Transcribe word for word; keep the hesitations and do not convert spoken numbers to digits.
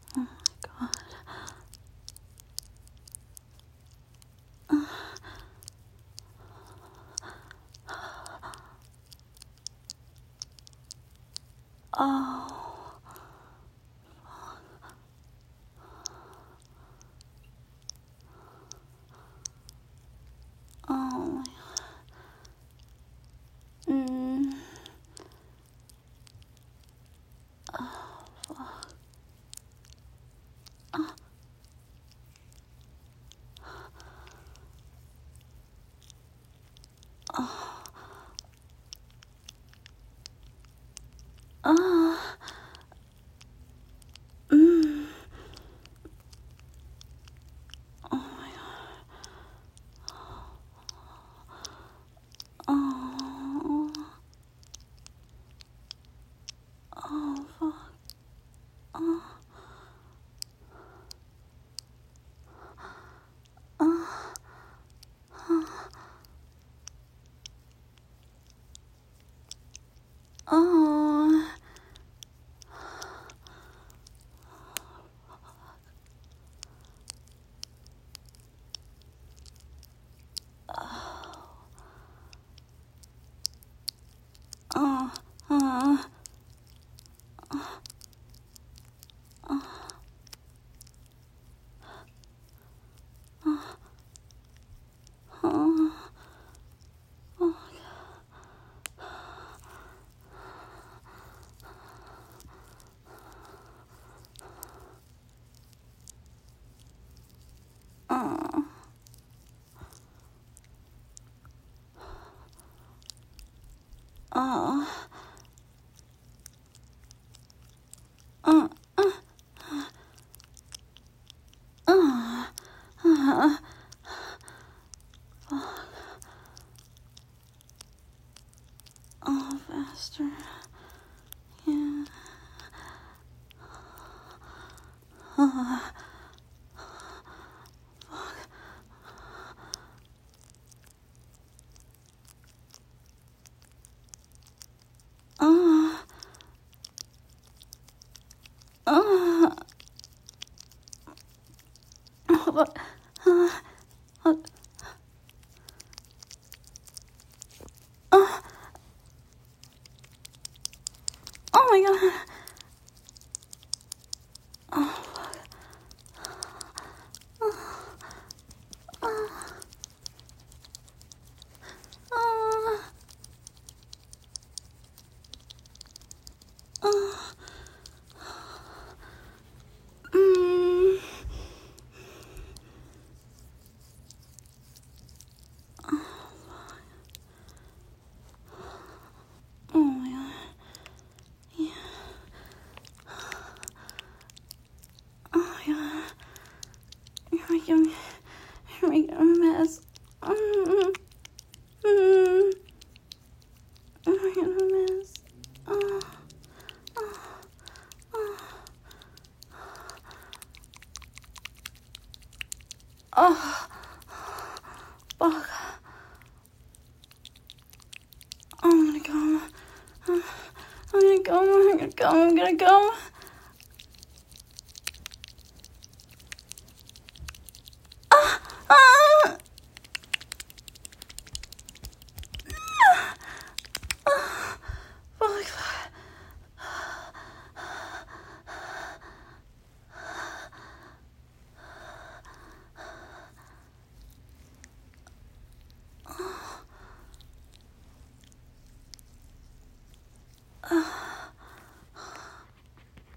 Oh my god. Oh. Oh. Mm. Oh, fuck. Oh. Oh. Oh. Mm. Oh my god. Oh. Oh, fuck. Oh. Oh. Oh. Oh. Oh. Oh. Oh. Oh. Oh. Oh. Oh. Oh, faster. Yeah. Oh. Oh. Oh. What? Uh, what? Oh. Oh my god. Oh, fuck. Oh. Oh. Oh. Oh. Mm. Oh my god. Yeah. Oh my god. You're making me, you're making a mess. Mm. Mm. You're making a mess. Oh. Oh. Oh. Oh. Fuck. I'm gonna go. I'm gonna go. I'm gonna go. I'm gonna go.